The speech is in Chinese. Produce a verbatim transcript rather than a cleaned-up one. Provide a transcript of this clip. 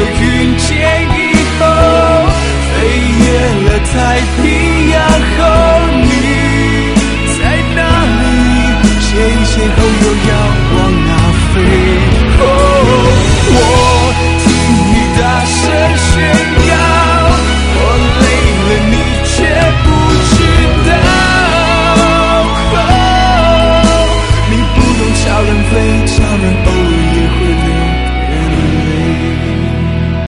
云间以后，飞越了太平洋后，你在哪里？前前后后